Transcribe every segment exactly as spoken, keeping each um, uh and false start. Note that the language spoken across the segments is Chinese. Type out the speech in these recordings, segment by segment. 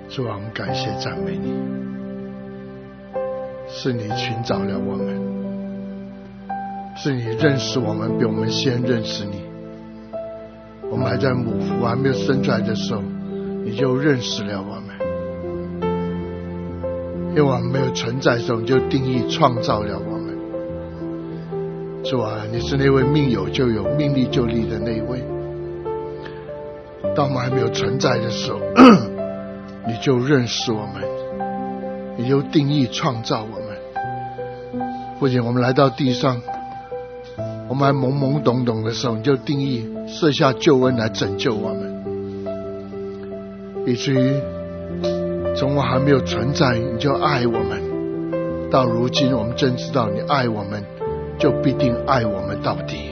主啊，我们感谢赞美你，是你寻找了我们，是你认识我们，比我们先认识你。我们还在母腹还没有生出来的时候，你就认识了我们。因为我们没有存在的时候，你就定义创造了我们。主啊，你是那位命有就有，命立就立的那一位。当我们还没有存在的时候，你就认识我们，你就定义创造我们。不仅我们来到地上，我们还懵懵懂懂的时候，你就定义设下救恩来拯救我们，以至于从我还没有存在，你就爱我们。到如今我们真知道你爱我们，就必定爱我们到底。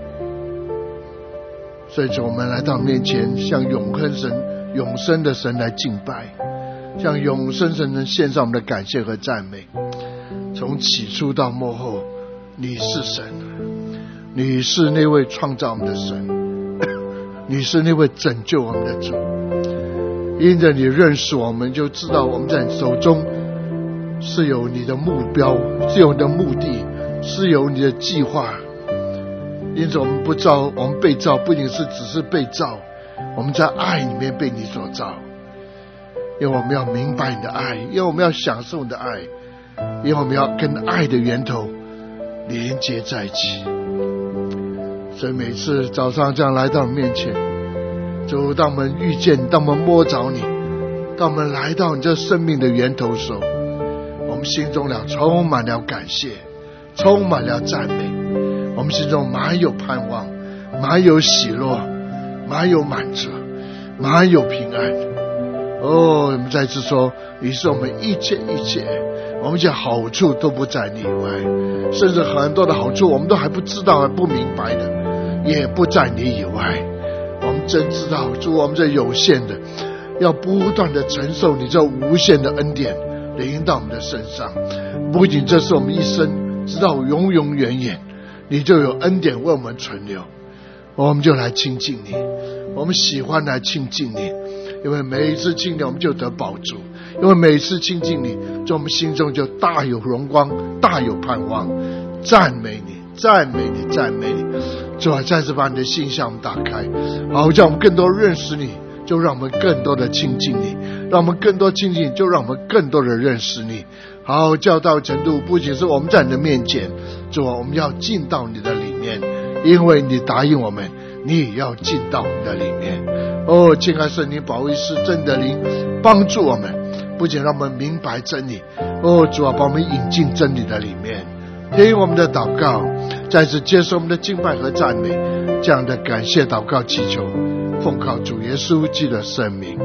所以我们来到面前，向永恒神永生的神来敬拜，向永生神献上我们的感谢和赞美。从起初到末后，你是神，你是那位创造我们的神，你是那位拯救我们的主。因着你认识我们，就知道我们在你手中是有你的目标，是有你的目的，是有你的计划。因此我们不造，我们被造不仅是只是被造，我们在爱里面被你所造。因为我们要明白你的爱，因为我们要享受你的爱，因为我们要跟爱的源头连接在一起。所以每次早上这样来到你面前，主，当我们遇见你，当我们摸着你，当我们来到你这生命的源头的时候，我们心中了充满了感谢，充满了赞美，我们心中满有盼望，满有喜乐，满有满足，满有平安。哦，我们再次说，你是我们一切一切，我们一切好处都不在你以外，甚至很多的好处我们都还不知道还不明白的，也不在你以外。我们真知道，主，我们这有限的要不断的承受你这无限的恩典临到我们的身上。不仅这是我们一生，直到永永远远你就有恩典为我们存留。我们就来亲近你，我们喜欢来亲近你，因为每一次亲近我们就得饱足，因为每一次亲近你，就我们心中就大有荣光，大有盼望。赞美你，赞美你，赞美你。主啊，再次把你的心向我们打开，好叫我们更多认识你，就让我们更多的亲近你，让我们更多亲近你，就让我们更多的认识你。好，教导程度不仅是我们在你的面前，主啊，我们要进到你的里面，因为你答应我们，你也要进到我们的里面。哦，亲爱圣灵保惠师真的灵帮助我们，不仅让我们明白真理，哦，主啊，把我们引进真理的里面。听我们的祷告，再次接受我们的敬拜和赞美，这样的感谢祷告祈求，奉靠主耶稣基督的圣名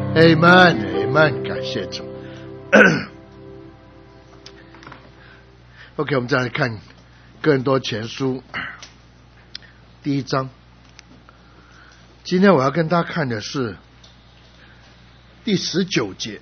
Amen Amen。 感谢主。OK， 我们再来看哥林多前书第一章。今天我要跟大家看的是第十九节。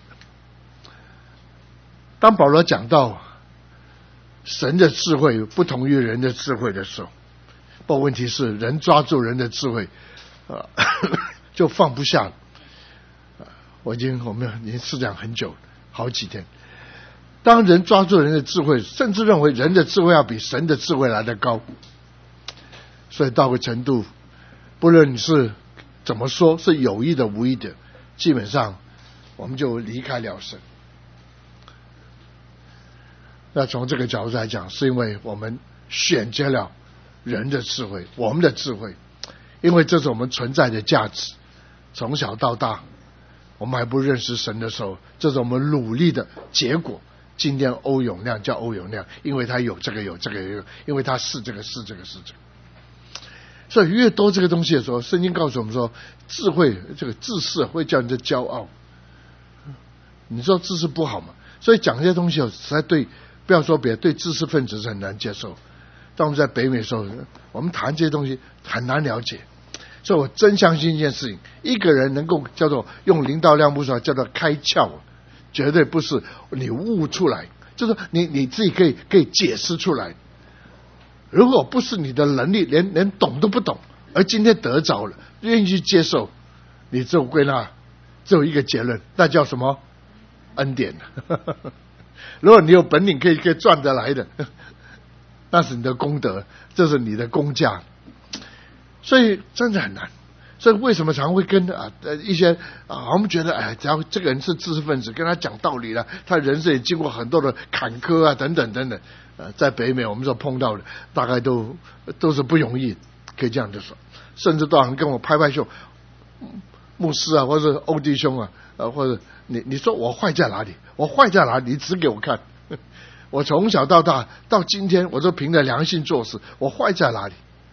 当保罗讲到神的智慧不同于人的智慧的时候，不过问题是人抓住人的智慧、呃、就放不下了。我已经我们已经是讲很久好几天。当人抓住人的智慧，甚至认为人的智慧要比神的智慧来得高，所以到个程度，不论你是怎么说，是有意的无意的，基本上我们就离开了神。那从这个角度来讲，是因为我们选择了人的智慧，我们的智慧，因为这是我们存在的价值。从小到大我们还不认识神的时候，这是我们努力的结果。今天欧永亮叫欧永亮，因为他有这个有这个有，因为他是这个是这个是这个。所以越多这个东西的时候，圣经告诉我们说，智慧这个自视会叫人的骄傲。你说知识不好嘛？所以讲这些东西实在对，不要说别的，对知识分子是很难接受。当我们在北美的时候，我们谈这些东西很难了解。所以我真相信一件事情，一个人能够叫做用林道亮不说叫做开窍，绝对不是你悟出来，就是你你自己可以可以解释出来。如果不是你的能力连连懂都不懂，而今天得着了，愿意去接受，你只有归纳只有一个结论，那叫什么？ 恩典如果你有本领可以可以赚得来的，那是你的功德，这是你的工价，所以真的很难。所以为什么常会跟啊呃一些啊我们觉得哎，只要这个人是知识分子，跟他讲道理了，他人生也经过很多的坎坷啊等等等等，呃，在北美我们所碰到的大概都都是不容易，可以这样子说。甚至都有人跟我拍拍胸，牧师啊，或者欧弟兄啊，呃，或者你你说我坏在哪里？我坏在哪里？你指给我看。我从小到大到今天，我都凭着良心做事，我坏在哪里？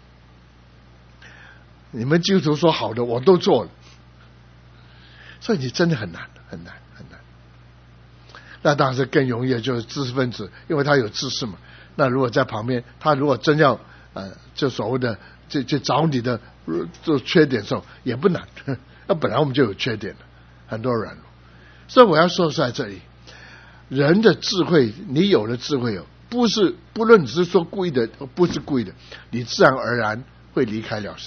你们基督徒说好的，我都做了，所以你真的很难很难很难。那当然是更容易的就是知识分子，因为他有知识嘛。那如果在旁边，他如果真要呃，就所谓的就就找你的做缺点的时候，也不难。那本来我们就有缺点的，很多软弱。所以我要说是在这里，人的智慧，你有了智慧哦，不是不论你是说故意的，不是故意的，你自然而然会离开了神。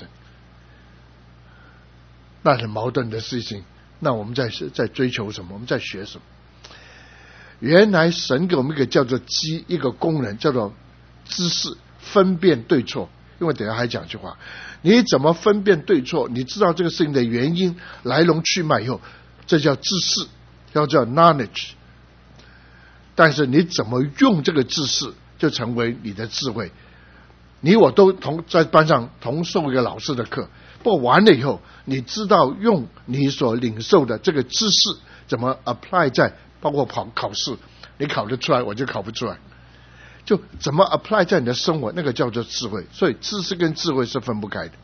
那很矛盾的事情，那我们在在追求什么？我们在学什么？原来神给我们一个叫做机一个功能，叫做知识，分辨对错。因为等一下还讲句话，你怎么分辨对错？你知道这个事情的原因、来龙去脉以后，这叫知识，叫叫 knowledge。但是你怎么用这个知识，就成为你的智慧。你我都同在班上同受一个老师的课，不过完了以后，你知道用你所领受的这个知识怎么 apply 在包括考考试，你考得出来，我就考不出来，就怎么 apply 在你的生活，那个叫做智慧。所以知识跟智慧是分不开的。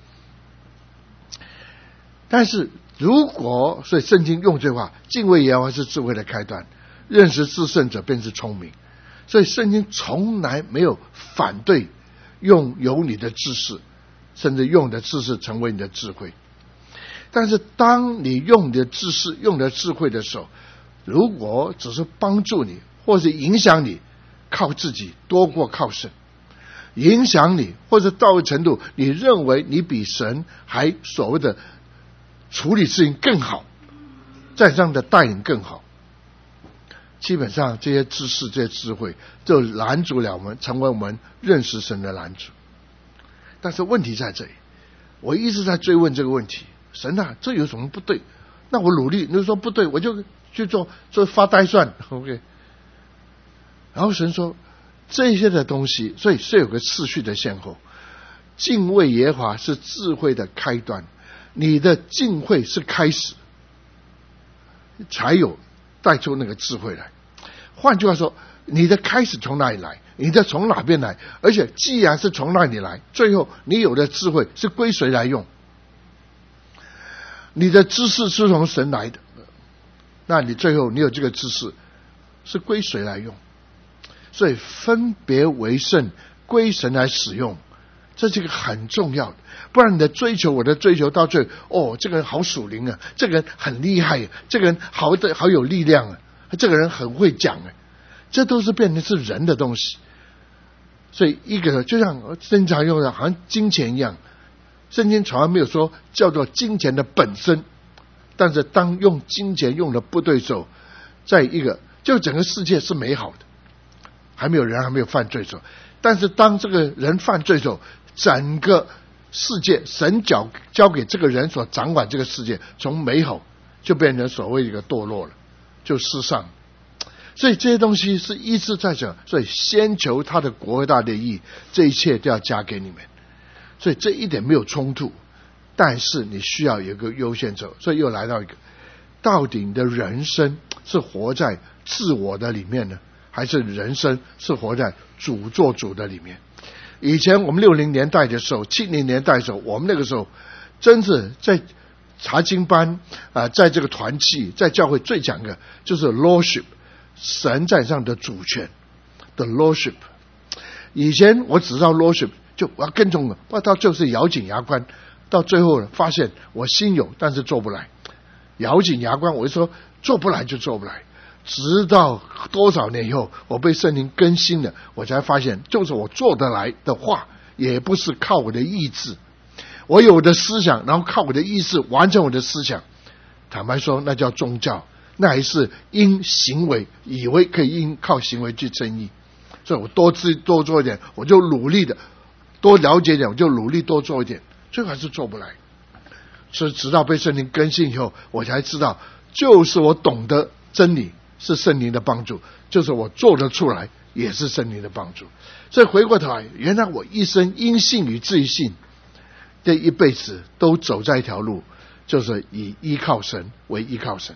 但是如果所以圣经用这句话，敬畏耶和华是智慧的开端，认识至圣者便是聪明。所以圣经从来没有反对用有你的知识，甚至用你的知识成为你的智慧。但是当你用你的知识、用你的智慧的时候，如果只是帮助你或是影响你，靠自己多过靠神，影响你或者到一程度你认为你比神还所谓的处理事情更好，在这样的带领更好，基本上这些知识、这些智慧就拦阻了我们，成为我们认识神的拦阻。但是问题在这里，我一直在追问这个问题：神啊，这有什么不对？那我努力，你说不对，我就去做做发呆算 OK。然后神说这些的东西，所以是有个次序的先后。敬畏耶和华是智慧的开端，你的敬畏是开始，才有带出那个智慧来。换句话说，你的开始从哪里来？你的从哪边来？而且既然是从那里来，最后你有的智慧是归谁来用？你的知识是从神来的，那你最后你有这个知识是归谁来用？所以分别为圣，归神来使用，这是一个很重要的。不然你的追求，我的追求到最后，哦，这个人好属灵啊，这个人很厉害，这个人好的好有力量啊，这个人很会讲啊，这都是变成是人的东西。所以一个就像经常用的好像金钱一样，圣经从来没有说叫做金钱的本身，但是当用金钱用的不对时候，在一个就整个世界是美好的，还没有人还没有犯罪的时候，但是当这个人犯罪的时候，整个世界神交交给这个人所掌管这个世界，从美好就变成所谓一个堕落了，就失丧。所以这些东西是一直在讲，所以先求他的国和他的义，这一切都要加给你们。所以这一点没有冲突，但是你需要有一个优先者。所以又来到一个，到底你的人生是活在自我的里面呢，还是人生是活在主做主的里面？以前我们六零年代的时候，七零年代的时候，我们那个时候真是在查经班啊、呃，在这个团契，在教会最讲的就是 lordship， 神在上的主权的 lordship。以前我只知道 lordship， 就我要跟从了，不到就是咬紧牙关，到最后发现我心有，但是做不来，咬紧牙关，我就说做不来就做不来。直到多少年以后，我被圣灵更新了，我才发现，就是我做得来的话，也不是靠我的意志，我有我的思想，然后靠我的意志完成我的思想。坦白说，那叫宗教， 那还是因行为，以为可以因靠行为去称义。所以我多知多做一点，我就努力的多了解一点，我就努力多做一点，最后还是做不来。所以直到被圣灵更新以后，我才知道，就是我懂得真理是圣灵的帮助，就是我做得出来也是圣灵的帮助。所以回过头来，原来我一生因信与自信，这一辈子都走在一条路，就是以依靠神为依靠神。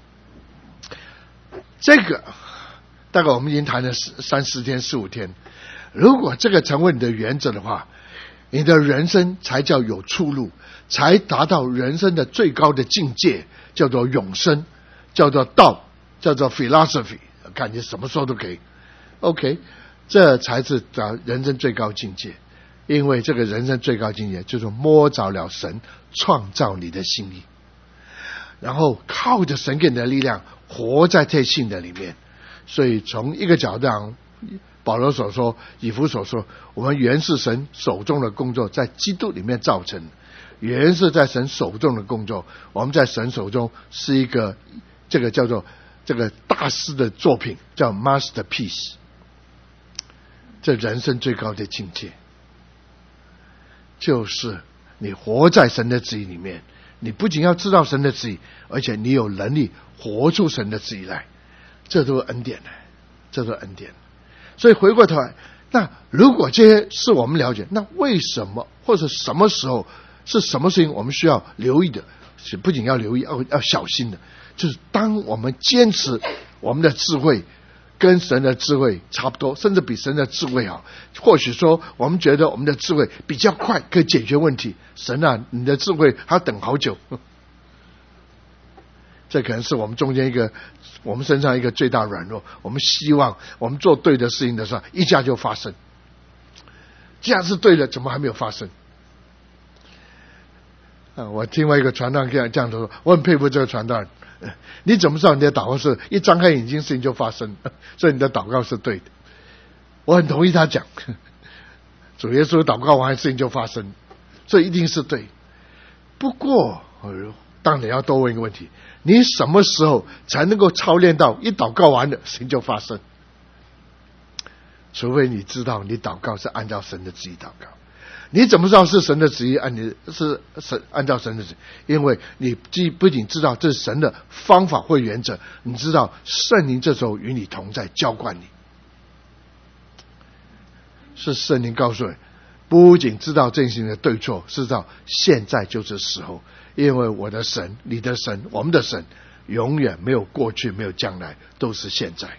这个大概我们已经谈了三四天四五天，如果这个成为你的原则的话，你的人生才叫有出路，才达到人生的最高的境界，叫做永生，叫做道，叫做 philosophy， 感觉什么说都可以 OK， 这才是人生最高境界。因为这个人生最高境界就是摸着了神创造你的心意，然后靠着神给你的力量活在这信的里面。所以从一个角度上，保罗所说，以弗所说，我们原是神手中的工作，在基督里面造成，原是在神手中的工作，我们在神手中是一个这个叫做这个大师的作品，叫 masterpiece， 这人生最高的境界就是你活在神的旨意里面，你不仅要知道神的旨意，而且你有能力活出神的旨意来，这都是恩典，这都是恩典。所以回过头来，那如果这些是我们了解，那为什么或者什么时候是什么事情我们需要留意的，是不仅要留意，要要小心的，就是当我们坚持我们的智慧跟神的智慧差不多，甚至比神的智慧好，或许说我们觉得我们的智慧比较快可以解决问题，神啊，你的智慧还要等好久，这可能是我们中间一个我们身上一个最大软弱。我们希望我们做对的事情的时候一下就发生，既然是对的，怎么还没有发生啊？我听过一个传道人这样说，我很佩服这个传道人，你怎么知道你的祷告是一张开眼睛事情就发生，所以你的祷告是对的。我很同意他讲，主耶稣祷告完事情就发生，所以一定是对。不过当然要多问一个问题，你什么时候才能够操练到一祷告完了事情就发生？除非你知道你祷告是按照神的旨意祷告。你怎么知道是神的旨意？按你是神按照神的旨意，因为你既不仅知道这是神的方法或原则，你知道圣灵这时候与你同在，浇灌你。是圣灵告诉你，不仅知道这行的对错，是知道现在就是时候。因为我的神，你的神，我们的神永远没有过去，没有将来，都是现在。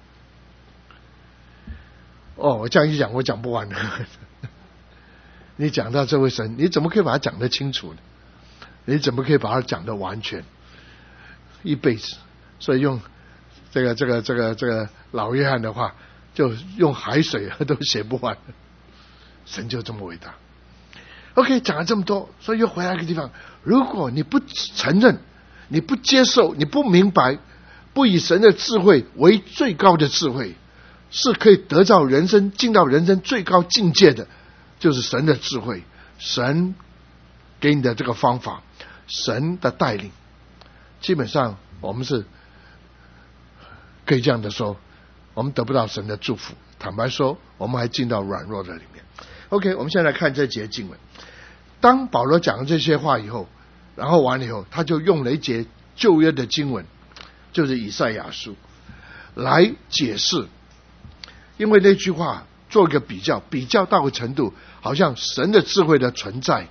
哦，我这样一讲我讲不完了。你讲到这位神，你怎么可以把它讲得清楚呢？你怎么可以把它讲得完全？一辈子。所以用这个这个这个这个老约翰的话，就用海水都写不完。神就这么伟大。OK， 讲了这么多，所以又回来一个地方，如果你不承认，你不接受，你不明白，不以神的智慧为最高的智慧，是可以得到人生进到人生最高境界的，就是神的智慧，神给你的这个方法，神的带领。基本上我们是可以这样的说，我们得不到神的祝福，坦白说我们还进到软弱的里面。OK， 我们现在来看这节经文。当保罗讲了这些话以后，然后完了以后，他就用了一节旧约的经文，就是以赛亚书来解释。因为那句话做一个比较，比较到个程度，好像神的智慧的存在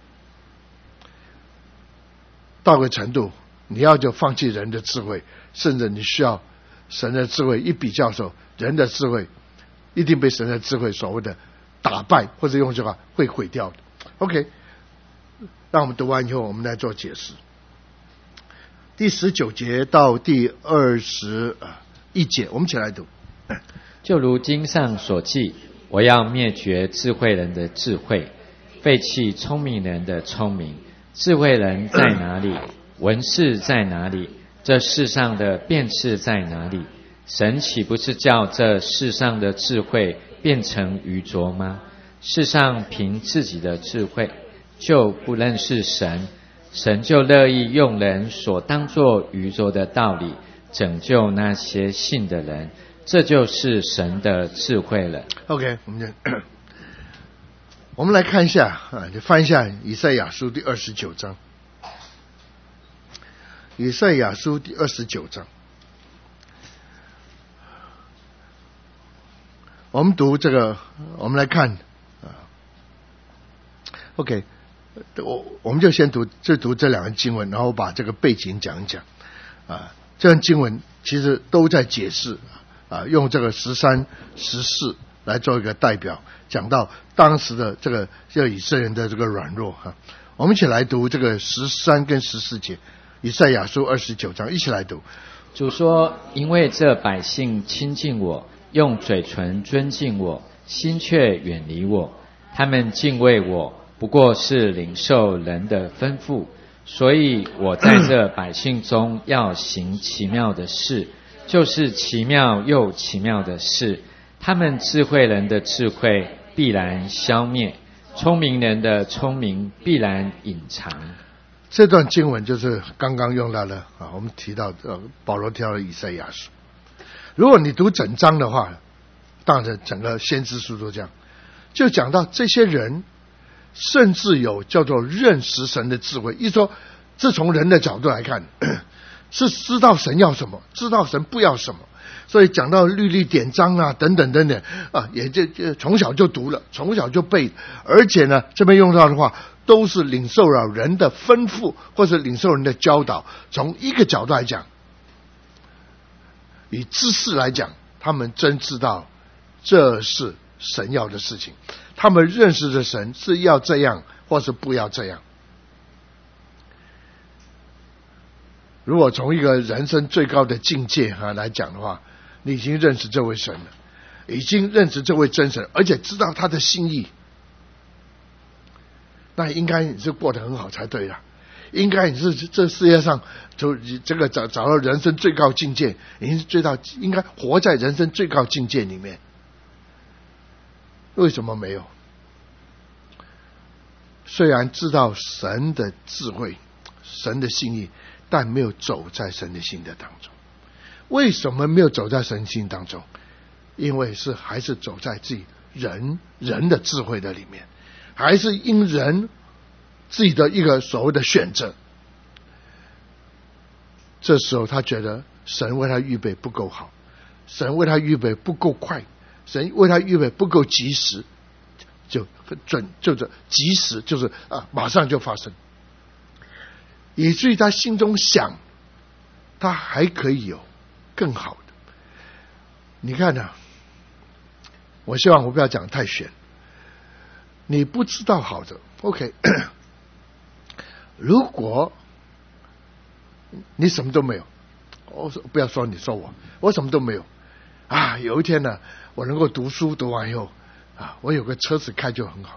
到个程度，你要就放弃人的智慧，甚至你需要神的智慧。一比较的时候，人的智慧一定被神的智慧所谓的打败，或者用这句话会毁掉的。 OK， 让我们读完以后我们来做解释。第十九节到第二十一节我们一起来读。 就如经上所记，我要灭绝智慧人的智慧，废弃聪明人的聪明。智慧人在哪里？文士在哪里？这世上的辩士在哪里？神岂不是叫这世上的智慧变成愚拙吗？世上凭自己的智慧就不认识神， 神就乐意用人所当作愚拙的道理拯救那些信的人，这就是神的智慧了。 OK， 我们就我们来看一下啊，你翻一下以赛亚书第二十九章。以赛亚书第二十九章，我们读这个，我们来看啊。OK， 我我们就先读就读这两个经文，然后把这个背景讲一讲啊。这段经文其实都在解释啊，用这个十三、十四来做一个代表，讲到当时的这个这以色列人的这个软弱哈。我们一起来读这个十三跟十四节。以赛亚书二十九章，一起来读。 主说：因为这百姓亲近我，用嘴唇尊敬我，心却远离我。他们敬畏我，不过是领受人的吩咐。所以我在这百姓中要行奇妙的事，就是奇妙又奇妙的事。他们智慧人的智慧必然消灭，聪明人的聪明必然隐藏。 这段经文就是刚刚用到了啊，我们提到呃，保罗提到了以赛亚书。如果你读整章的话，当然整个先知书都这样，就讲到这些人甚至有叫做认识神的智慧。一说，这从人的角度来看，是知道神要什么，知道神不要什么。所以讲到律例典章啊，等等等等啊，也就就从小就读了，从小就背，而且呢，这边用到的话，都是领受了人的吩咐，或者领受人的教导。从一个角度来讲，以知识来讲，他们真知道这是神要的事情，他们认识的神是要这样，或是不要这样。如果从一个人生最高的境界啊来讲的话，你已经认识这位神了，已经认识这位真神，而且知道他的心意，那应该你是过得很好才对啦。应该你是这世界上就这个找找到人生最高境界，你是最到应该活在人生最高境界里面。为什么没有？虽然知道神的智慧、神的心意，但没有走在神的心的当中。为什么没有走在神心当中？因为是还是走在自己人人的智慧的里面，还是因人自己的一个所谓的选择。这时候他觉得神为他预备不够好，神为他预备不够快，神为他预备不够及时，就准就是及时就是啊，马上就发生，以至于他心中想，他还可以有更好的。你看啊，我希望我不要讲太玄，你不知道好的 OK 如果你什么都没有，我说不要说你说我我什么都没有啊，有一天呢，我能够读书读完以后啊，我有个车子开就很好。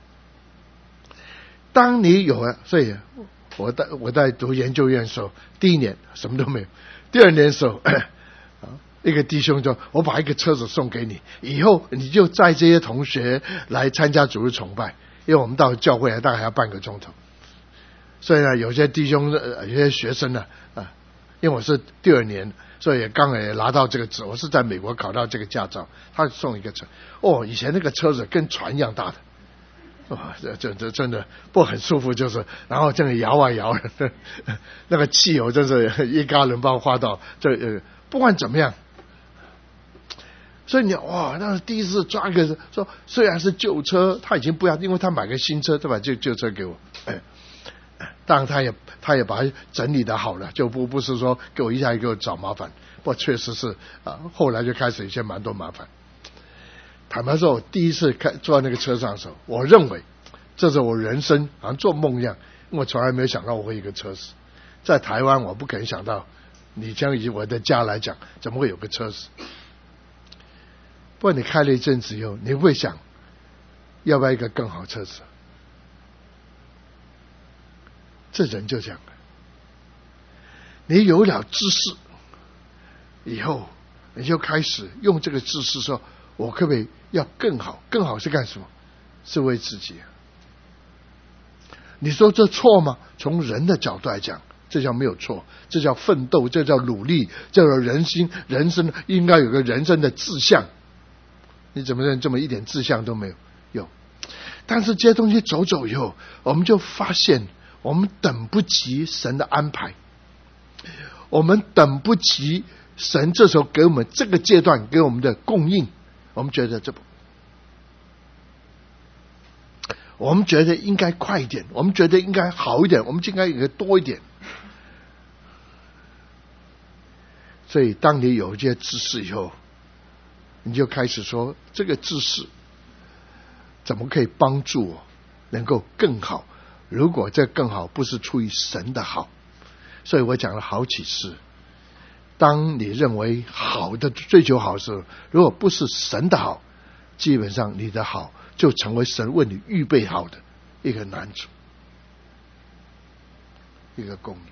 当你有了，所以我在我在读研究院的时候，第一年什么都没有，第二年的时候一个弟兄说，我把一个车子送给你，以后你就载这些同学来参加主日崇拜，因为我们到教会大概还要半个钟头。所以呢，有些弟兄有些学生呢啊，因为我是第二年，所以刚也拿到这个执，我是在美国考到这个驾照，他送一个车。哦，以前那个车子跟船一样大的，哇、哦，这这这真的不很舒服，就是然后这样摇啊摇，那个汽油真是一加仑把我花到这呃，不管怎么样。所以你哇，那第一次抓一个说，虽然是旧车，他已经不要，因为他买个新车，对吧？就旧车给我，哎，当然他也他也把它整理的好了，就不不是说给我一下给我找麻烦。不过确实是啊，后来就开始一些蛮多麻烦。坦白说，我第一次开坐在那个车上的时候，我认为这是我人生好像做梦一样，因为我从来没有想到我会有一个车子。在台湾，我不可能想到，你将以我的家来讲，怎么会有个车子？不过你开了一阵子以后，你会想要不要一个更好的车子？这人就这样的，你有了知识以后，你就开始用这个知识说，我可不可以要更好？更好是干什么？是为自己。 你说这错吗？从人的角度来讲，这叫没有错，这叫奋斗，这叫努力，这叫人心人生应该有个人生的志向。你怎么能这么一点志向都没有？有。但是这些东西走走以后，我们就发现我们等不及神的安排，我们等不及神这时候给我们这个阶段给我们的供应，我们觉得这不，我们觉得应该快一点，我们觉得应该好一点，我们应该有个多一点。所以当你有一些知识以后，你就开始说这个知识怎么可以帮助我能够更好，如果这更好不是出于神的好。所以我讲了好几次，当你认为好的追求好的时候，如果不是神的好，基本上你的好就成为神为你预备好的一个难处，一个供应。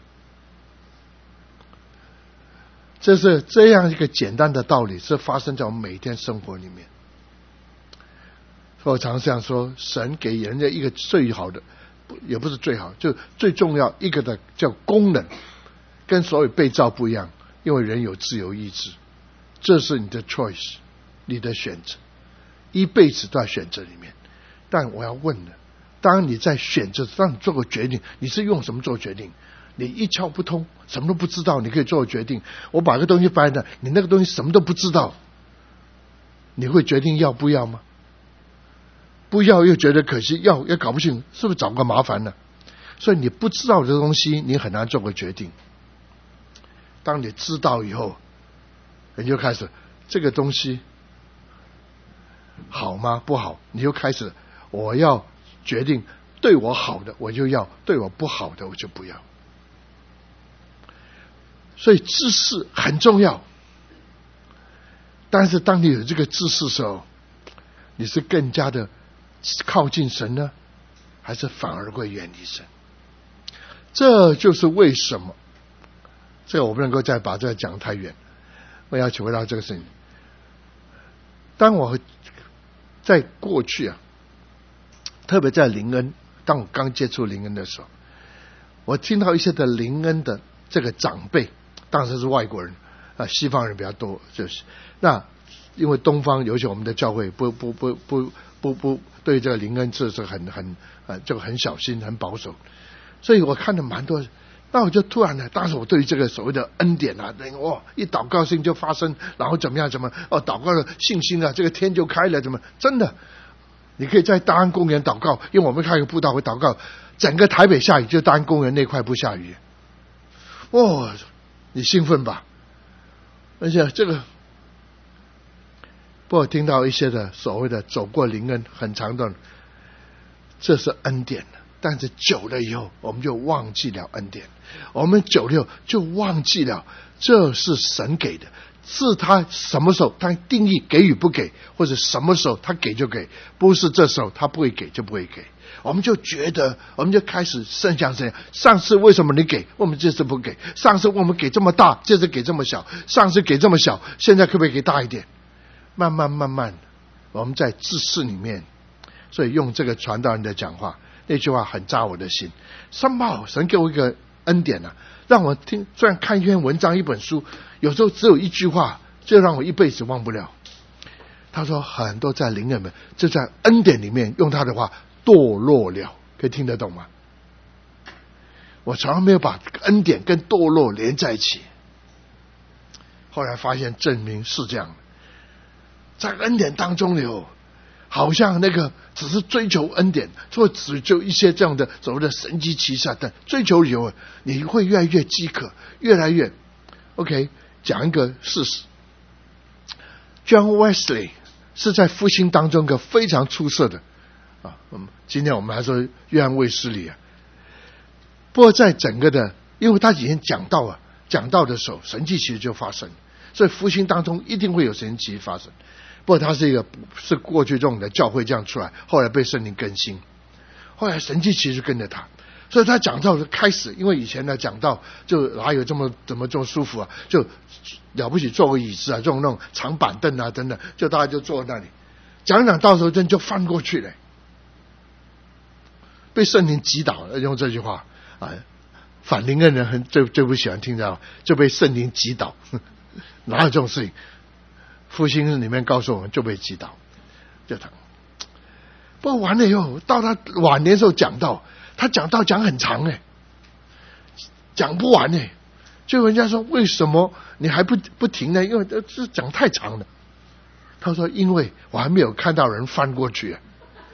这是这样一个简单的道理，是发生在我们每天生活里面。我常常说，神给人家一个最好的，也不是最好，就最重要一个的叫功能，跟所有被造不一样，因为人有自由意志，这是你的 choice， 你的选择，一辈子都在选择里面。但我要问的，当你在选择，当你做个决定，你是用什么做决定？你一窍不通，什么都不知道，你可以做决定。我把个东西摆在那，你那个东西什么都不知道，你会决定要不要吗？不要又觉得可惜，要又搞不清，是不是找个麻烦呢？所以你不知道的东西，你很难做个决定。当你知道以后，你就开始这个东西好吗？不好，你就开始我要决定，对我好的我就要，对我不好的我就不要。所以知识很重要，但是当你有这个知识的时候，你是更加的靠近神呢，还是反而会远离神？这就是为什么，这个我不能够再把这个讲太远，我要求回到这个事情。当我在过去啊，特别在灵恩，当我刚接触灵恩的时候，我听到一些的灵恩的这个长辈，当时是外国人啊，西方人比较多，就是那因为东方尤其我们的教会不不不不不不对这个灵恩这是很很呃就很小心很保守，所以我看了蛮多。那我就突然呢，当时我对于这个所谓的恩典啊，哇，一祷告事情就发生，然后怎么样怎么哦，祷告的信心啊，这个天就开了，怎么真的？你可以在大安公园祷告，因为我们开个布道会祷告，整个台北下雨，就大安公园那块不下雨。哦，你兴奋吧？而且这个，不过听到一些的所谓的走过灵恩很长段，这是恩典，但是久了以后，我们就忘记了恩典。我们久了以后就忘记了，这是神给的，是他什么时候他定义给予不给，或者什么时候他给就给，不是这时候他不会给就不会给。我们就觉得，我们就开始剩下这样。上次为什么你给，我们这次不给？上次我们给这么大，这次给这么小；上次给这么小，现在可不可以给大一点？慢慢慢慢，我们在知识里面，所以用这个传道人的讲话，那句话很扎我的心。somehow神给我一个恩典啊，让我听，虽然看一篇文章一本书，有时候只有一句话，就让我一辈子忘不了。他说很多在灵恩们就在恩典里面，用他的话堕落了，可以听得懂吗？我从来没有把恩典跟堕落连在一起，后来发现证明是这样。在恩典当中有好像那个只是追求恩典，或只就一些这样的所谓的神迹奇事等追求以后，你会越来越饥渴，越来越 OK。 讲一个事实， John Wesley 是在复兴当中一个非常出色的啊，今天我们还说约翰卫斯理啊，不过在整个的，因为他以前讲道啊，讲道的时候神迹其实就发生，所以复兴当中一定会有神迹发生。不过他是一个是过去这种的教会这样出来，后来被圣灵更新，后来神迹其实跟着他，所以他讲道开始，因为以前呢讲道就哪有这么怎么这么舒服啊，就了不起坐个椅子啊，这种那种长板凳啊等等，就大家就坐在那里讲讲，到时候真就翻过去了。 被圣灵击倒，用这句话啊，反灵恩人很最最不喜欢听到，就被圣灵击倒，哪有这种事情？复兴日里面告诉我们，就被击倒，就他。不过完了以后，到他晚年的时候讲到，他讲到讲很长哎，讲不完哎，就人家说为什么你还不不停呢？因为这讲太长了。他说因为我还没有看到人翻过去、啊，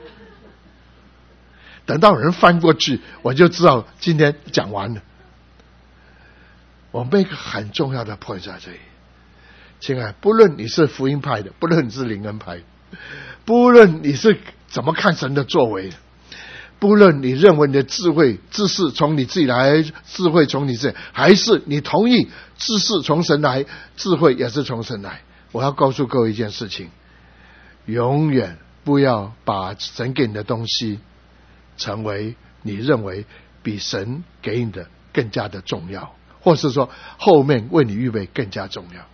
等到人翻过去，我就知道今天讲完了。我们一个很重要的 point 在这里，亲爱，不论你是福音派的，不论你是灵恩派的，不论你是怎么看神的作为的，不论你认为你的智慧知识从你自己来，智慧从你自己，还是你同意知识从神来，智慧也是从神来，我要告诉各位一件事情，永远不要把神给你的东西成为你认为比神给你的更加的重要，或是说后面为你预备更加重要。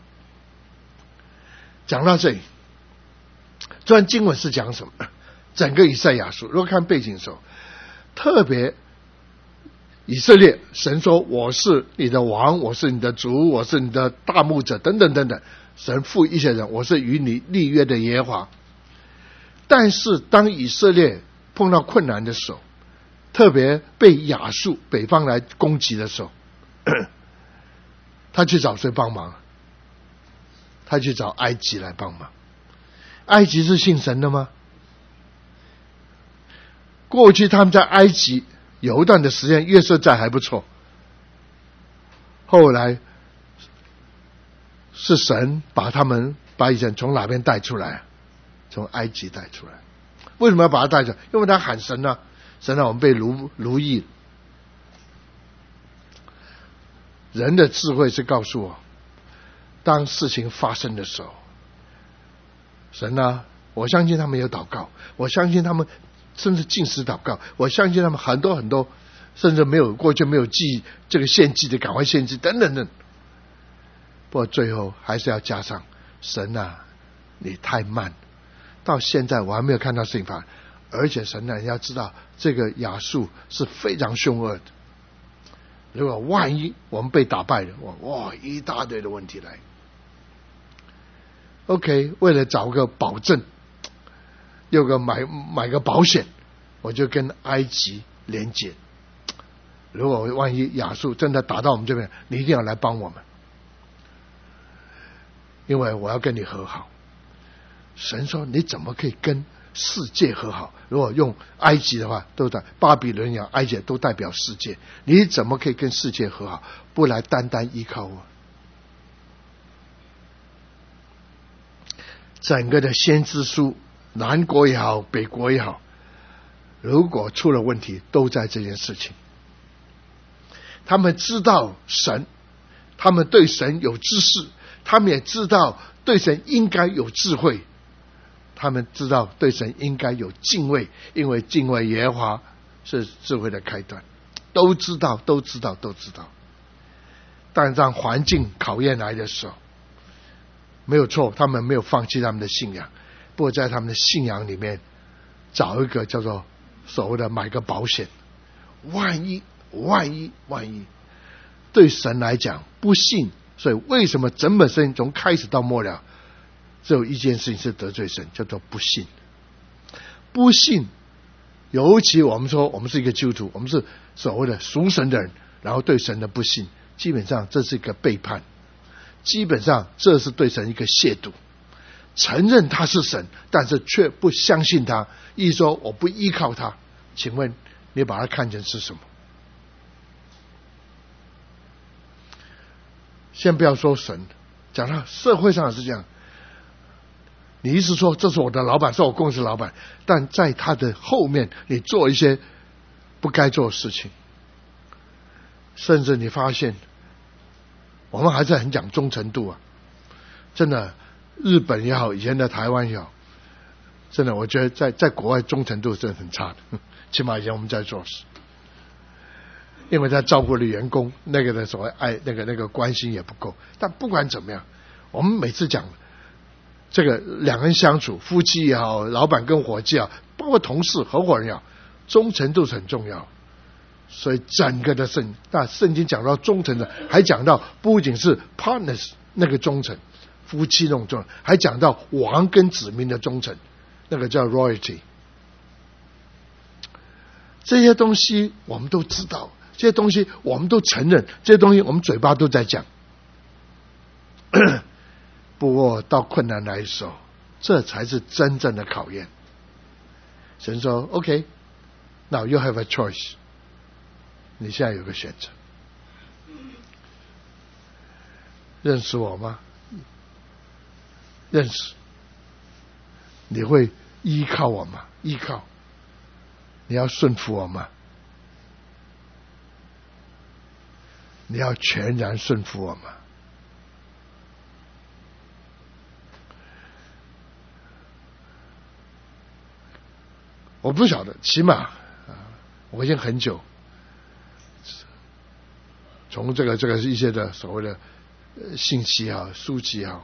讲到这里，这段经文是讲什么？整个以赛亚书如果看背景的时候，特别以色列，神说我是你的王，我是你的主，我是你的大牧者等等等等，神赋一些人，我是与你立约的耶和华。但是当以色列碰到困难的时候，特别被亚述北方来攻击的时候，他去找谁帮忙？他去找埃及来帮忙。埃及是信神的吗？过去他们在埃及有一段的时间，约瑟在还不错，后来是神把他们把以前从哪边带出来？从埃及带出来。为什么要把他带出来？因为他喊神啊，神啊，我们被奴奴役。人的智慧是告诉我，当事情发生的时候，神啊，我相信他们有祷告，我相信他们甚至禁食祷告，我相信他们很多很多，甚至没有过去没有祭这个献祭的赶快献祭等等等。不过最后还是要加上，神啊，你太慢，到现在我还没有看到事情发生。而且神啊，你要知道这个亚述是非常凶恶的，如果万一我们被打败了，哇，一大堆的问题来。OK， 为了找个保证，有个买买个保险，我就跟埃及连接。如果万一亚述真的打到我们这边，你一定要来帮我们，因为我要跟你和好。神说你怎么可以跟世界和好？如果用埃及的话，都在巴比伦呀、埃及都代表世界，你怎么可以跟世界和好？不来单单依靠我。整个的先知书，南国也好，北国也好，如果出了问题，都在这件事情。他们知道神，他们对神有知识，他们也知道对神应该有智慧，他们知道对神应该有敬畏，因为敬畏耶和华是智慧的开端。都知道，都知道，都知道。但当环境考验来的时候，没有错，他们没有放弃他们的信仰，不过在他们的信仰里面找一个叫做所谓的买个保险，万一万一万一对神来讲不信，所以为什么整本圣经从开始到末了只有一件事情是得罪神，叫做不信。不信，尤其我们说我们是一个基督徒，我们是所谓的属神的人，然后对神的不信，基本上这是一个背叛，基本上这是对神一个亵渎。承认他是神，但是却不相信他，一说我不依靠他，请问你把他看成是什么？先不要说神，讲到社会上也是这样。你意思说这是我的老板，是我公司老板，但在他的后面你做一些不该做的事情，甚至你发现我们还是很讲忠诚度啊，真的，日本也好，以前的台湾也好，真的我觉得在在国外忠诚度是很差的，起码以前我们在做事，因为他照顾了员工，那个的所谓爱那个那个关心也不够。但不管怎么样，我们每次讲这个两人相处，夫妻也好，老板跟伙计啊，包括同事合伙人也好， 忠诚度是很重要。所以整个的圣，那圣经讲到忠诚的，还讲到不仅是 partners 那个忠诚，夫妻那种忠诚，还讲到王跟子民的忠诚，那个叫 royalty。这些东西我们都知道，这些东西我们都承认，这些东西我们嘴巴都在讲。不过到困难来的时候，这才是真正的考验。神说 OK now you have a choice， 你现在有个选择，认识我吗？认识。你会依靠我吗？依靠。你要顺服我吗？你要全然顺服我吗？我不晓得，起码我已经很久从这个这个一些的所谓的信息啊、书籍啊，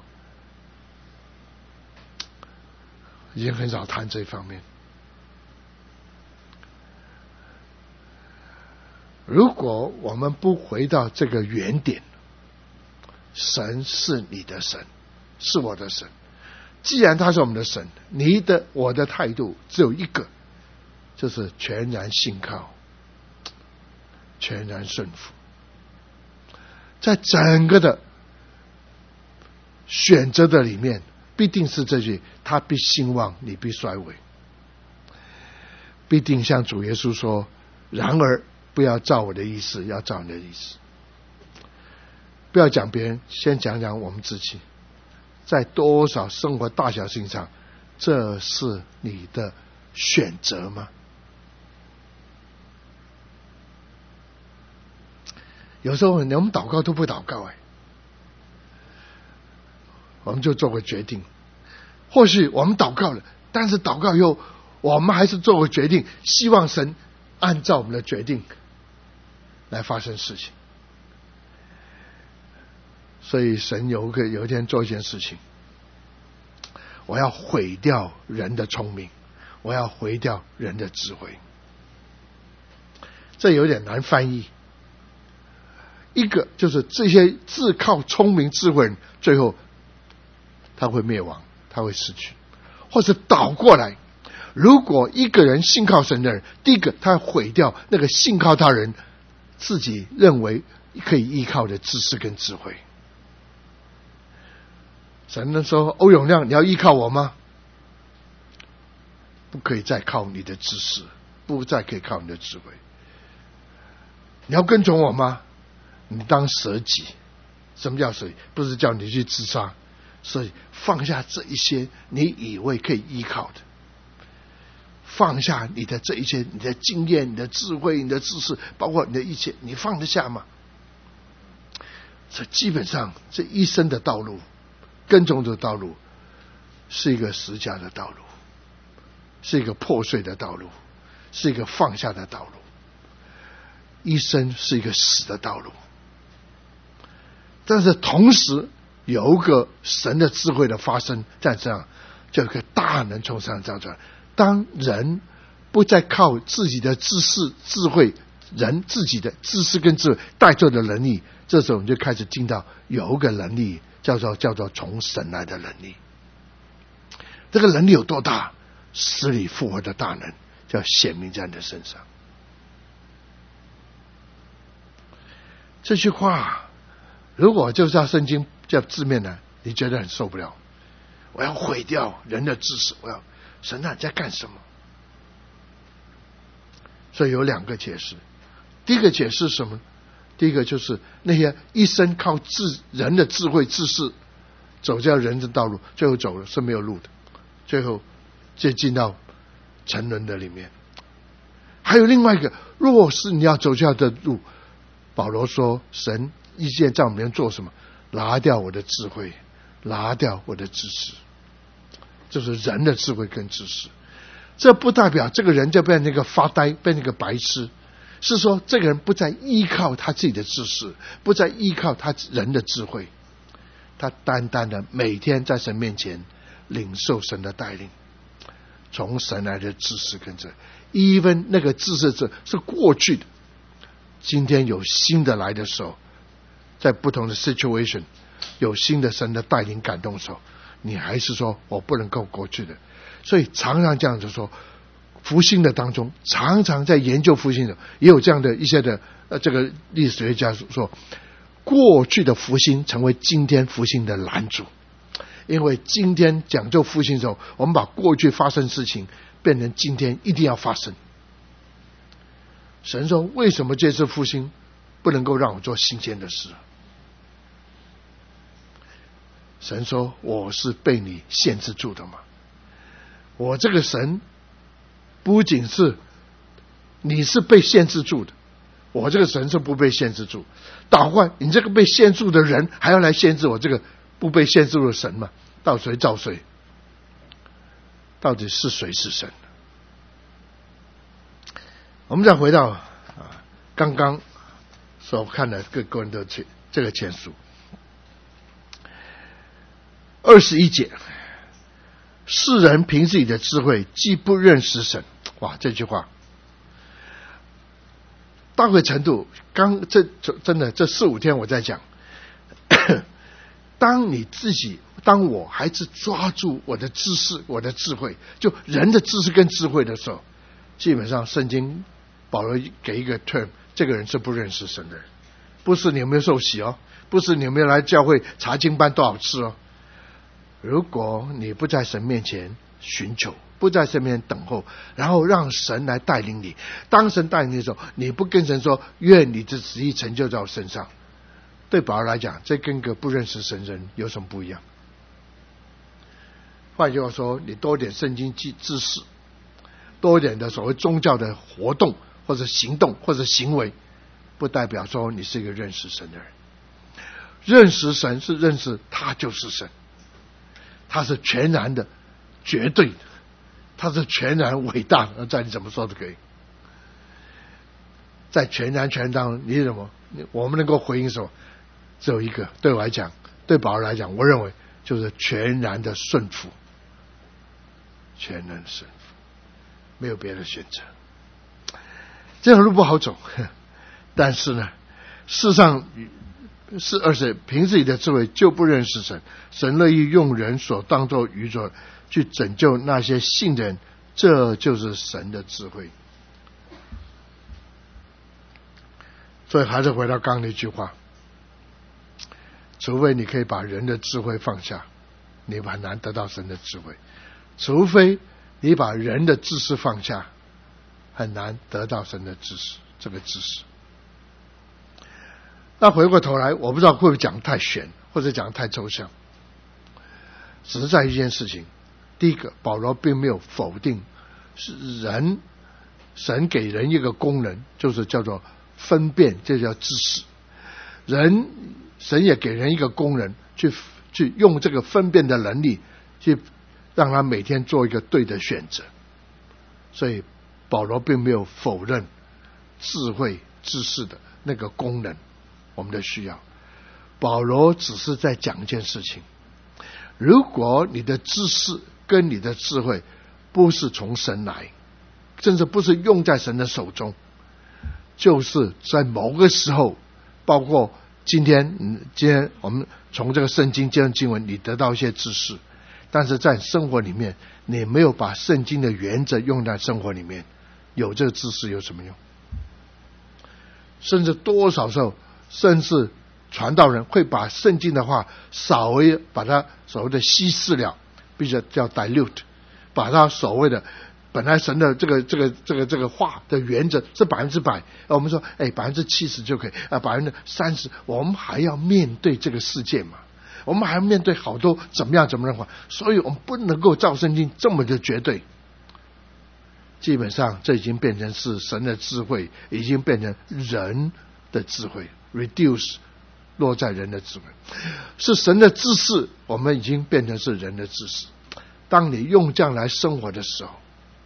已经很少谈这方面。如果我们不回到这个原点，神是你的神，是我的神。既然他是我们的神，你的我的态度只有一个，就是全然信靠，全然顺服。在整个的选择的里面，必定是这句：他必兴旺，你必衰微。必定像主耶稣说：然而不要照我的意思，要照你的意思。不要讲别人，先讲讲我们自己。在多少生活大小事情上，这是你的选择吗？有时候我们祷告都不祷告，哎，我们就做个决定。或许我们祷告了，但是祷告以后，我们还是做个决定，希望神按照我们的决定来发生事情。所以神有个有一天做一件事情，我要毁掉人的聪明，我要毁掉人的智慧。这有点难翻译。一个就是这些自靠聪明智慧人，最后他会灭亡，他会失去。或是倒过来，如果一个人信靠神的人，第一个他毁掉那个信靠他人自己认为可以依靠的知识跟智慧。神能说：欧永亮，你要依靠我吗？不可以再靠你的知识，不再可以靠你的智慧。你要跟从我吗？你当舍己。什么叫舍己？不是叫你去自杀，所以放下这一些你以为可以依靠的，放下你的这一些，你的经验、你的智慧、你的知识，包括你的一切，你放得下吗？这基本上这一生的道路，跟踪的道路，是一个十架的道路，是一个破碎的道路，是一个放下的道路。一生是一个死的道路，但是同时有一个神的智慧的发生，在这样就有一个大能从上造出来。当人不再靠自己的知识智慧，人自己的知识跟智慧带着的能力，这时候我们就开始进到有一个能力，叫做叫做从神来的能力。这个能力有多大？死里复活的大能，叫显明在你的身上。这句话如果就照圣经叫字面呢，你觉得很受不了。我要毁掉人的知识，我要神啊你在干什么？所以有两个解释。第一个解释是什么？第一个就是那些一生靠智人的智慧知识走这条人的道路，最后走了是没有路的，最后就进到沉沦的里面。还有另外一个，若是你要走这条的路，保罗说神意见在我们里面做什么？拿掉我的智慧，拿掉我的知识，就是人的智慧跟知识。这不代表这个人就变成一个发呆，变成一个白痴，是说这个人不再依靠他自己的知识，不再依靠他人的智慧，他单单的每天在神面前领受神的带领， 从神来的知识跟着 even 那个知识是是过去的，今天有新的来的时候，在不同的 situation 有新的神的带领感动的时候，你还是说我不能够过去的。所以常常这样子说，复兴的当中，常常在研究复兴的也有这样的一些的呃，这个历史学家说，过去的复兴成为今天复兴的拦阻。因为今天讲究复兴的时候，我们把过去发生事情变成今天一定要发生。神说，为什么这次复兴不能够让我做新鲜的事？神说，我是被你限制住的嘛。我这个神不仅是你是被限制住的，我这个神是不被限制住。倒换你这个被限制住的人还要来限制我这个不被限制住的神嘛？到谁造谁？到底是谁是神？我们再回到啊刚刚所看的各个人的这个前书二十一节，世人凭自己的智慧既不认识神。哇，这句话到个程度，刚这真的这四五天我在讲，当你自己当我还是抓住我的知识我的智慧，就人的知识跟智慧的时候，基本上圣经保罗给一个 term， 这个人是不认识神的人。不是你有没有受洗哦，不是你有没有来教会查经班多少次哦。如果你不在神面前寻求，不在神面前等候，然后让神来带领你，当神带领你的时候，你不跟神说愿你的旨意成就在我身上，对保罗来讲，这跟个不认识神人有什么不一样？换句话说，你多点圣经知识，多一点的所谓宗教的活动或者行动或者行为，不代表说你是一个认识神的人。认识神是认识他就是神，他是全然的绝对的，他是全然伟大的，在你怎么说都可以。在全然全当你怎么我们能够回应什么？只有一个，对我来讲，对保罗来讲，我认为就是全然的顺服，全然的顺服，没有别的选择。这条路不好走，但是呢，世上是而且凭自己的智慧就不认识神，神乐意用人所当作愚拙去拯救那些信的人，这就是神的智慧。所以还是回到刚刚那句话，除非你可以把人的智慧放下，你很难得到神的智慧；除非你把人的知识放下，很难得到神的知识，这个知识。那回过头来，我不知道会不会讲太玄，或者讲太抽象，只是在一件事情。第一个，保罗并没有否定是人，神给人一个功能，就是叫做分辨，这叫知识。人神也给人一个功能，去去用这个分辨的能力，去让他每天做一个对的选择。所以保罗并没有否认智慧知识的那个功能，我们的需要。保罗只是在讲一件事情，如果你的知识跟你的智慧不是从神来，甚至不是用在神的手中，就是在某个时候，包括今天嗯，今天我们从这个圣经这段经文你得到一些知识，但是在生活里面你没有把圣经的原则用在生活里面，有这个知识有什么用？甚至多少时候，甚至传道人会把圣经的话稍微把它所谓的稀释了，比如叫 dilute， 把它所谓的本来神的这个这个这个这个话的原则是百分之百，我们说哎百分之七十就可以啊，百分之三十，我们还要面对这个世界嘛，我们还要面对好多怎么样怎么样的话，所以我们不能够照圣经这么的绝对。基本上这已经变成是神的智慧，已经变成人的智慧 reduce 落在人的智慧，是神的知识，我们已经变成是人的知识。当你用这样来生活的时候，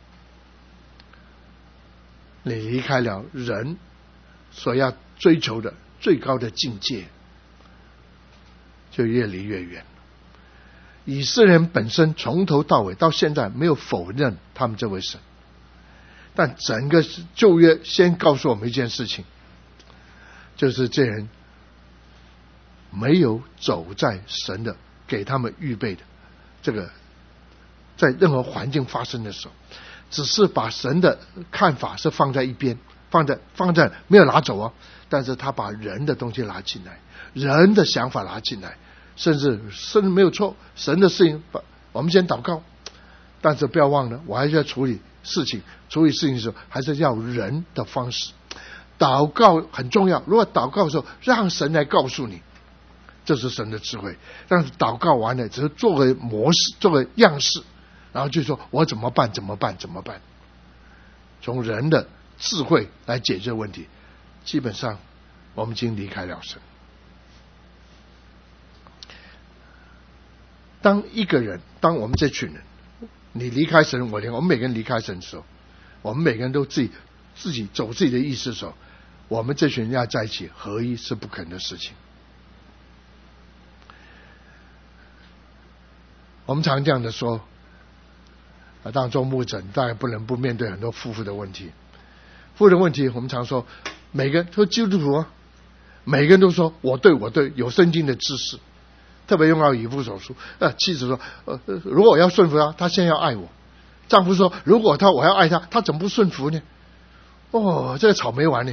你离开了人所要追求的最高的境界，就越离越远。 以色列人本身从头到尾到现在没有否认他们这位神，但整个旧约先告诉我们一件事情，就是这人没有走在神的给他们预备的这个，在任何环境发生的时候，只是把神的看法是放在一边，放在放在没有拿走哦，但是他把人的东西拿进来，人的想法拿进来，甚至甚至没有错，神的事情我们先祷告，但是不要忘了，我还是要处理事情，处理事情的时候还是要人的方式。祷告很重要，如果祷告的时候让神来告诉你，这是神的智慧。但是祷告完了只是做个模式，做个样式，然后就说我怎么办怎么办怎么办，从人的智慧来解决问题，基本上我们已经离开了神。当一个人，当我们这群人，你离开神，我连我们每个人离开神的时候，我们每个人都自己自己走自己的意思的时候，我们这群人要在一起合一是不可能的事情。我们常这样的说，啊，当做牧者当然不能不面对很多夫妇的问题。夫妇的问题我们常说，每个人都基督徒啊，每个人都说我对我对，有圣经的知识。特别用到以弗所书，呃，妻子说，呃，如果我要顺服他，他先要爱我。丈夫说，如果他我要爱他，他怎么不顺服呢？哦，这个吵没完呢。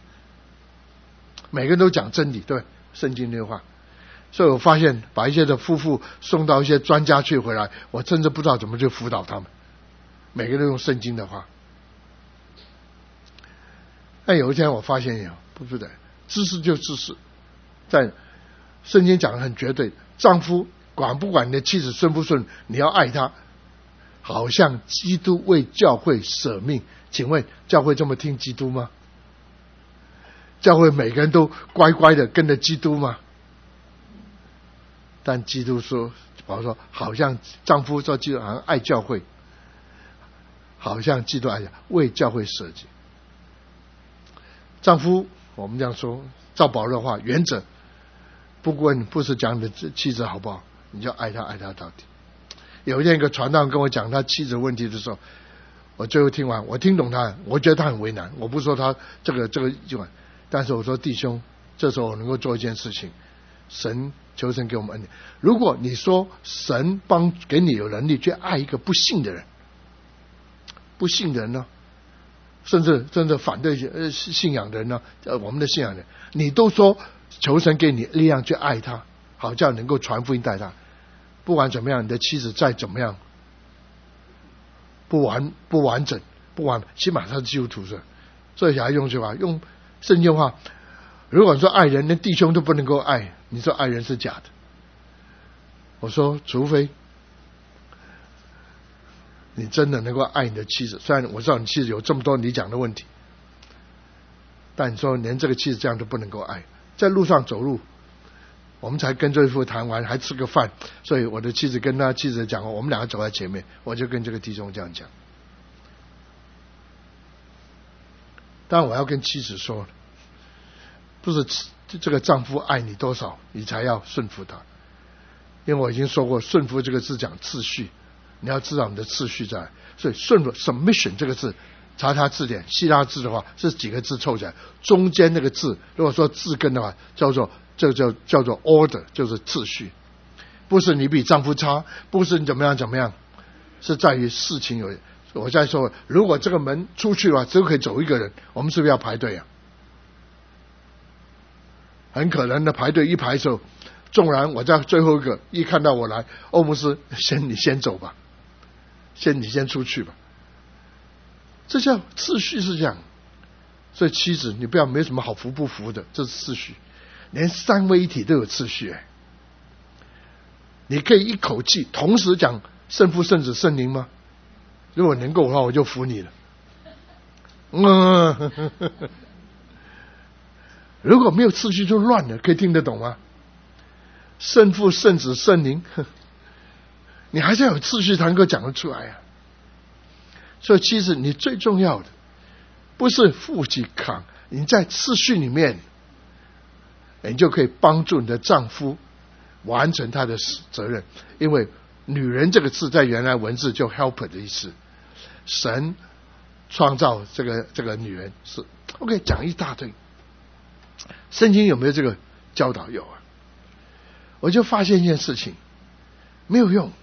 每个人都讲真理，对，圣经的话。所以我发现，把一些的夫妇送到一些专家去回来，我真的不知道怎么去辅导他们。每个人都用圣经的话。但有一天我发现有不是的，知识就知识，在圣经讲得很绝对，丈夫管不管你的妻子顺不顺，你要爱她，好像基督为教会舍命。请问教会这么听基督吗？教会每个人都乖乖的跟着基督吗？但基督说，保罗说，好像丈夫说基督好像爱教会，好像基督爱为教会舍己。丈夫我们这样说，照保罗的话，原则不问不是讲你的妻子好不好，你就爱她爱她到底。有一天一个传道人跟我讲他妻子问题的时候，我最后听完，我听懂他，我觉得他很为难。我不说他这个这个但是我说弟兄，这时候我能够做一件事情，神求神给我们恩典。如果你说神帮给你有能力去爱一个不信的人，不信的人呢，甚至甚至反对呃信仰的人呢，呃我们的信仰人，你都说求神给你力量去爱他，好叫能够传福音带他。不管怎么样，你的妻子再怎么样不完不完整不完，起码他是基督徒是。所以还用句话，用圣经话，如果说爱人连弟兄都不能够爱，你说爱人是假的。我说除非你真的能够爱你的妻子，虽然我知道你妻子有这么多你讲的问题，但你说连这个妻子这样都不能够爱，在路上走路，我们才跟这一夫谈完，还吃个饭，所以我的妻子跟他妻子讲过，我们两个走在前面，我就跟这个弟兄这样讲。当然我要跟妻子说，不是这个丈夫爱你多少你才要顺服他，因为我已经说过，顺服这个字讲次序，你要知道你的次序在，所以顺服 submission 这个字，查查字典，希腊字的话是几个字凑起来，中间那个字如果说字根的话叫做这个叫叫做 order， 就是次序，不是你比丈夫差，不是你怎么样怎么样，是在于事情有。我再说，如果这个门出去了只可以走一个人，我们是不是要排队啊？很可能的排队一排的时候，纵然我在最后一个，一看到我来，欧姆斯先你先走吧，先你先出去吧，这叫次序是这样。所以妻子你不要没什么好服不服的，这是次序，连三位一体都有次序。你可以一口气同时讲圣父圣子圣灵吗？如果能够的话，我就服你了。嗯，如果没有次序就乱了，可以听得懂吗？圣父圣子圣灵，你还是要有次序才能够讲得出来啊。所以其实你最重要的不是负起扛，你在次序里面，你就可以帮助你的丈夫完成他的责任。因为女人这个字在原来文字就 helper 的意思，神创造这个这个女人是 OK， 讲一大堆。圣经有没有这个教导？有啊。我就发现一件事情，没有用。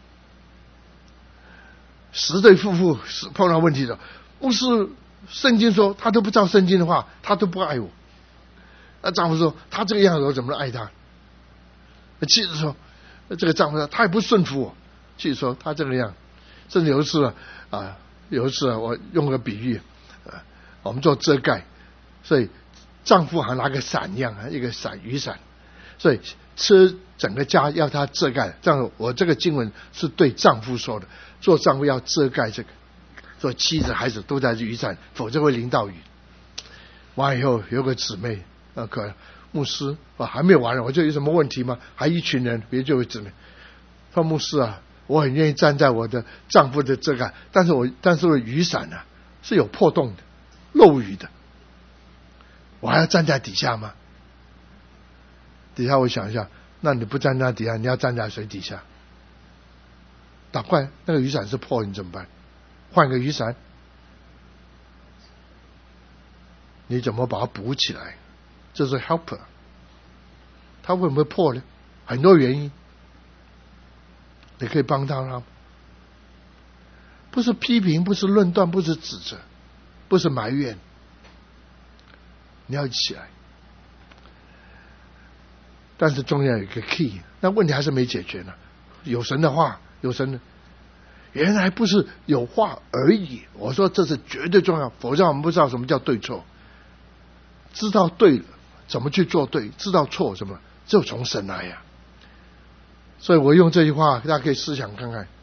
十对夫妇碰到问题的，不是圣经说他都不照圣经的话，他都不爱我。那丈夫说他这个样子我怎么能爱他？那妻子说，这个丈夫说他也不顺服我。妻子说他这个样，甚至有一次啊，啊有一次啊，我用个比喻，啊，我们做遮盖，所以丈夫还拿个伞一样啊，一个伞雨伞，所以吃整个家要他遮盖。这样我这个经文是对丈夫说的，做丈夫要遮盖这个，做妻子孩子都在雨伞，否则会淋到雨。完以后有个姊妹啊，可牧师啊还没有完了，我就有什么问题吗？还一群人，别就有姊妹说牧师啊，我很愿意站在我的丈夫的遮盖，但是我但是我雨伞啊是有破洞的，漏雨的，我还要站在底下吗？底下我想一下，那你不站在底下，你要站在谁底下？打怪那个雨伞是破，你怎么办？换个雨伞，你怎么把它补起来？这是 helper。他会不会破呢？很多原因，你可以帮到他，不是批评，不是论断，不是指责，不是埋怨，你要一起来。但是中间有一个 key， 那问题还是没解决呢。有神的话，有神的，原来不是有话而已。我说这是绝对重要，否则我们不知道什么叫对错。知道对了，怎么去做对；知道错什么，只有从神来呀。所以我用这句话，大家可以思想看看：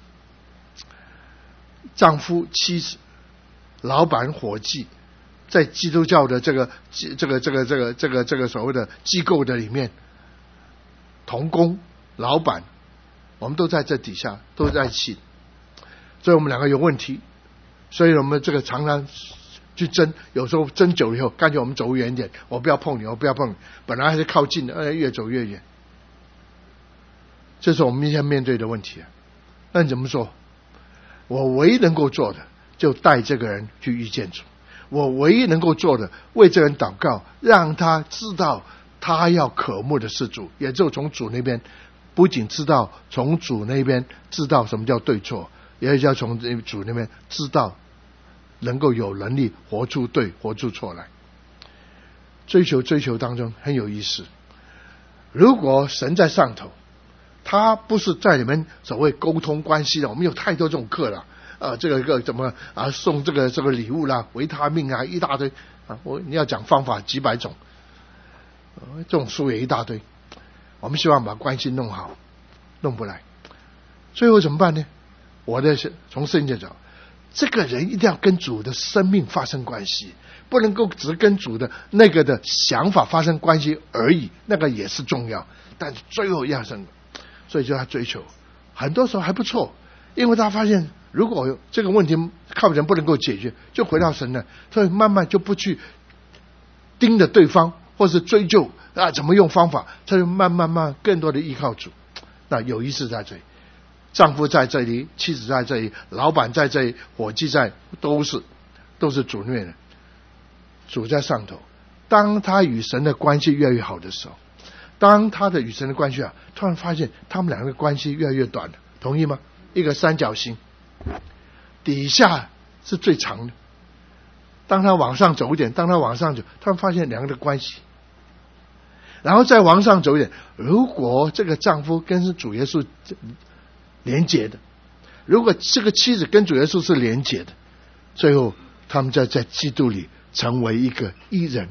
丈夫、妻子、老板、伙计，在基督教的这个这个这个这个这个这个所谓的机构的里面。同工、老板，我们都在这底下，都在一起，所以我们两个有问题，所以我们这个常常去争，有时候争久了以后，干脆我们走远一点，我不要碰你，我不要碰你，本来还是靠近的，越走越远，这是我们现在面对的问题啊。那你怎么做？我唯一能够做的，就带这个人去遇见主；我唯一能够做的，为这个人祷告，让他知道。他要渴慕的是主，也只有从主那边，不仅知道从主那边知道什么叫对错，也要从主那边知道能够有能力活出对，活出错来。追求追求当中很有意思。如果神在上头，他不是在你们所谓沟通关系的，我们有太多这种课了，呃，这个个怎么啊送这个这个礼物啦，维他命啊一大堆啊，我你要讲方法几百种。这种书也一大堆，我们希望把关系弄好，弄不来，最后怎么办呢？我的从圣经讲，这个人一定要跟主的生命发生关系，不能够只跟主的那个的想法发生关系而已，那个也是重要，但是最后要生，所以就要追求，很多时候还不错，因为他发现如果这个问题靠人不能够解决，就回到神了，所以慢慢就不去盯着对方。或是追究啊，怎么用方法，他就慢慢慢更多的依靠主。那有意思在这里，丈夫在这里，妻子在这里，老板在这里，伙计在，都是都是主内的，主在上头。当他与神的关系越来越好的时候，当他的与神的关系啊，突然发现他们两个的关系越来越短了，同意吗？一个三角形，底下是最长的。当他往上走一点，当他往上走，突然发现两个的关系，然后再往上走一点。如果这个丈夫跟主耶稣连结的，如果这个妻子跟主耶稣是连结的，最后他们在在基督里成为一个一人。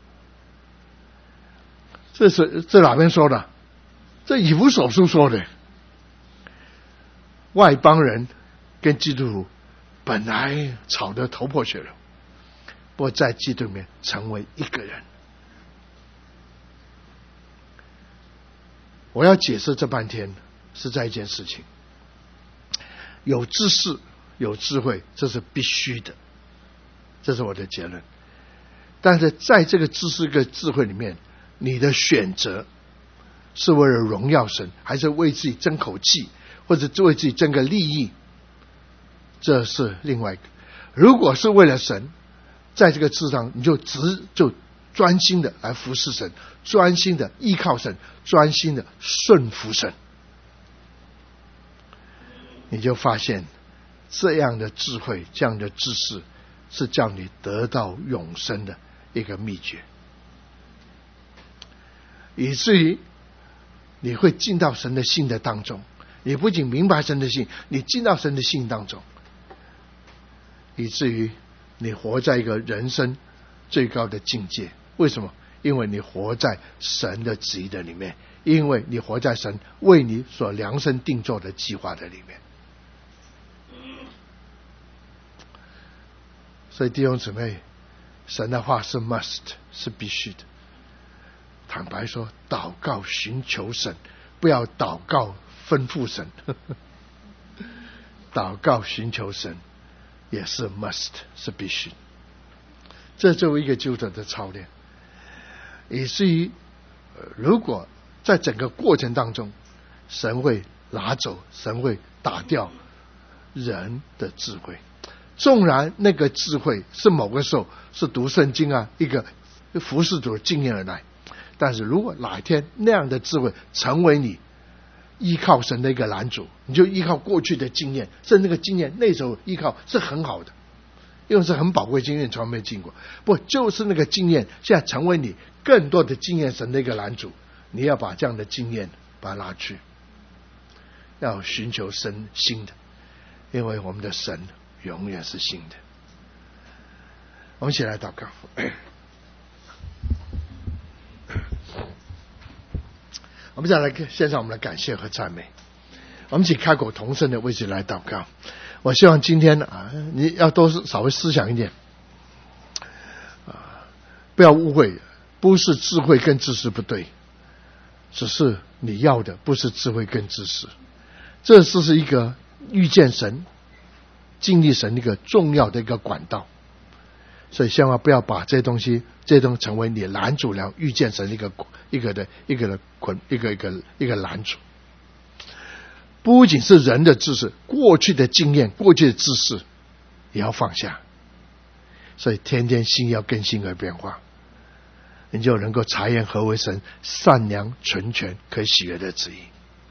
这是这哪边说的？这以弗所书说的。外邦人跟基督徒本来吵得头破血流，不过在基督里面成为一个人。我要解释这半天是在一件事情，有知识有智慧，这是必须的，这是我的结论。但是在这个知识跟智慧里面，你的选择是为了荣耀神，还是为自己争口气，或者为自己争个利益，这是另外一个。如果是为了神，在这个世上你就只就专心的来服侍神，专心的依靠神，专心的顺服神，你就发现这样的智慧，这样的知识是叫你得到永生的一个秘诀，以至于你会进到神的信的当中。你不仅明白神的信，你进到神的信当中，以至于你活在一个人生最高的境界。为什么？因为你活在神的旨意的里面，因为你活在神为你所量身定做的计划的里面。所以弟兄姊妹，神的话是 must， 是必须的。坦白说，祷告寻求神，不要祷告吩咐神祷告寻求神也是 must， 是必须。这作为一个基督徒的操练，以至于如果在整个过程当中，神会拿走，神会打掉人的智慧。纵然那个智慧是某个时候是读圣经啊，一个服侍主的经验而来，但是如果哪一天那样的智慧成为你依靠神的一个拦阻，你就依靠过去的经验，甚至那个经验那时候依靠是很好的，因为是很宝贵经验，从来没经过。不，就是那个经验现在成为你更多的经验神的一个拦阻，你要把这样的经验把它拿去，要寻求神新的，因为我们的神永远是新的。我们一起来祷告。我们再来献上我们的感谢和赞美。我们一起开口同声的为自己来祷告。我希望今天啊，你要多稍微思想一点啊，不要误会，不是智慧跟知识不对，只是你要的不是智慧跟知识，这只是一个遇见神、经历神一个重要的一个管道。所以千万不要把这些东西，这些东西成为你拦阻了遇见神一个一个的一个的捆一个一个一个拦阻。不仅是人的知识，过去的经验、过去的知识也要放下。所以天天心要更新而变化，你就能够察验何为神善良、纯全、可喜悦的旨意。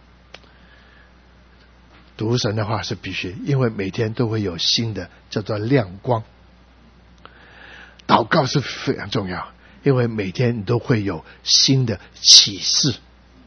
读神的话是必须，因为每天都会有新的叫做亮光。祷告是非常重要，因为每天你都会有新的启示。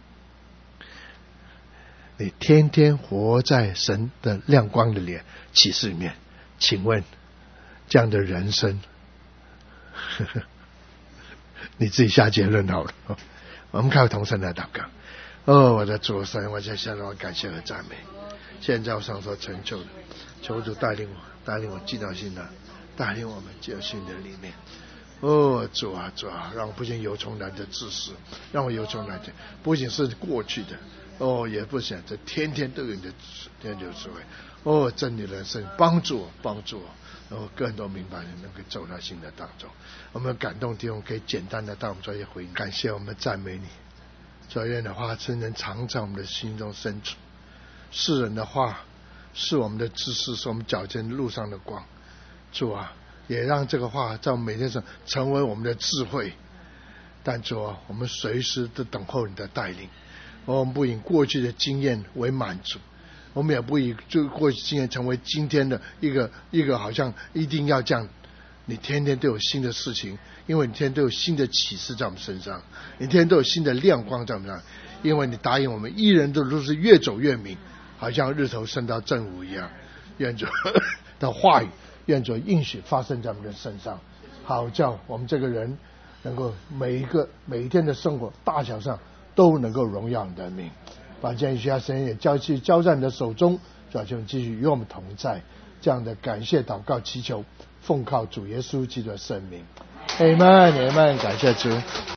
你天天活在神的亮光的里启示里面，请问这样的人生呵呵你自己下结论好了。我们开同声来祷告。哦，我的主神，我在向我感谢和赞美，现在我上所成就的，求主带领我，带领我进到新的，带领我们进到新的里面。哦，主啊主啊，让我不仅有从来的知识，让我有从来的不仅是过去的，哦，也不想这天天都有你的天天有智慧。哦，真理人生，帮助我帮助我，然后更多明白人能够走到新的当中。我们感动弟兄可以简单的到我们这些回应，感谢我们赞美你。主愿的话真能藏在我们的心中深处，世人的话是我们的知识，是我们脚前路上的光。主啊，也让这个话在我们每天上成为我们的智慧。但主啊，我们随时都等候你的带领。我们不以过去的经验为满足，我们也不以就过去经验成为今天的一个一个好像一定要这样。你天天都有新的事情，因为你天天都有新的启示在我们身上，你天天都有新的亮光在我们身上，因为你答应我们一人都都是越走越明，好像日头升到正午一样。愿主的话语，愿主应许发生在我们的身上，好叫我们这个人能够每一个每一天的生活大小上都能够荣耀你的名。把这样一些神也交去交在你的手中，主啊，求你继续与我们同在。这样的感谢祷告祈求，奉靠主耶稣基督的圣名，阿们阿们，感谢主。